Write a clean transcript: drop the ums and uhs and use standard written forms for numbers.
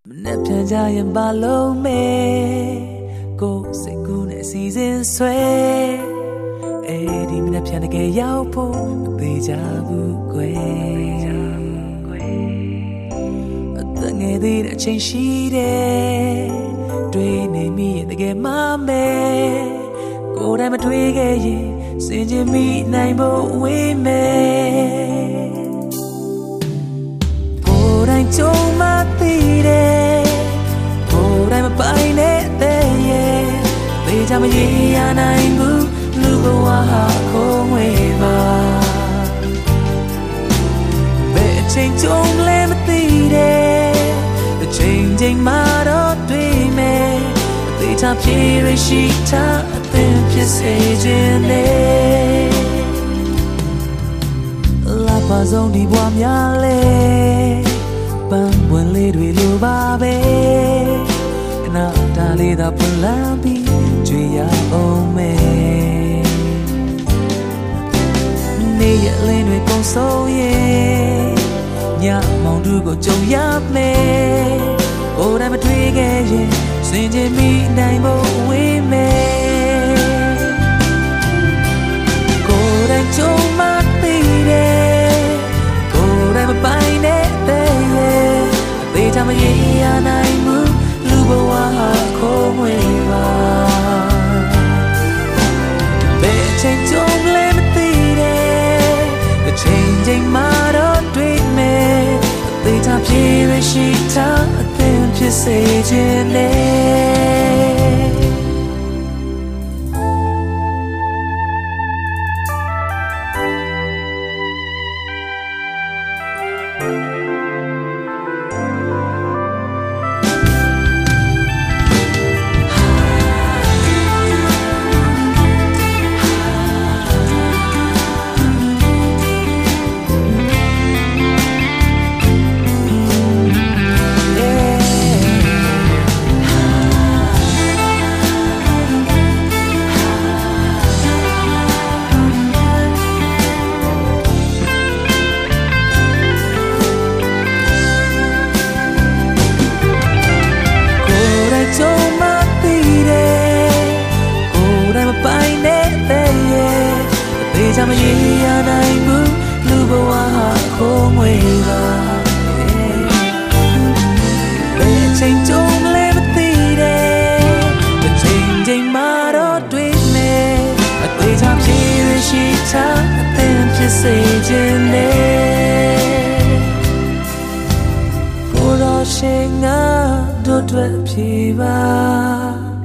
Nếpပြန်ကြရင်ဘာလုံးမဲကိုယ်စိတ်ကူးနဲ့စီစဉ်ဆွဲဒီနက်ပြန်တကယ်ရောက်ဖို့မသေးကြဘူးကွယ်အသက်ငယ်သေးတဲ့အချိန်ရှိတယ်တွေးနေမိရင်တကယ်မမဲကိုယ်တိုင်မတွေးခဲ့ရင်စင်ကြင်မိနိုင်ဖို့ဝေးမယ်ကိုယ်တိုင်ကြုံမသိတယ်ကိုယ်တိုင်မပိုင်တဲ့ရဲ့သေချာမရေရနိုင်ဘူးလူဘဝဟာခုံးဝေးပါဘယ်အချိန်ကြုံလဲမသိတယ်အချိန်ချင်းမှတော့တွေ့မယ်အသေးချာပြေရရှိတာအသင်ဖြစ်စေခြင်းနဲ့လာပါဆုံးဒီဘဝများလဲပန်းပွင့်လေးတွေလိုပါပဲခဏတားလေးသာပွင့်လာပြီးကြွေရအောင်မယ်နေရလင်းတွေကုန်ဆုံးရဲ့ညမောင်တို့ကိုကြုံရမယ်ကိုယ်တိုင်မတွေ့ခဲ့ရင်စင်ကြင်မိနိုင်ဖို့ဝေးမယ်ကိုယ်တိုင်ကြုံမသိတယ်ကိုယ်တိုင်မပိုင်တဲ့ရဲ့အသေးချာမရေရနိုင်ဘူးလူဘဝဟာခုံးဝေးပါဘယ်အချိန်ကြုံလဲမသိတယ်အချိန်ချင်းမှတော့တွေ့မယ်အသေးချာပြေရရှိတာအသင်ဖြစ်စေခြင်းနဲ့ချာမရေရနိုင်ဘူးလူဘဝဟာခုံးဝေးပါဘယ်အချိန်ကြုံလဲမသိတယ်အချိန်ချင်းမှတော့တွေ့မယ်အသေးချာပြေရရှိတာအသင်ဖြစ်စေခြင်းနဲ့ကိုယ်တော်ရှင်ငါတို့တွေ့ပြေပါ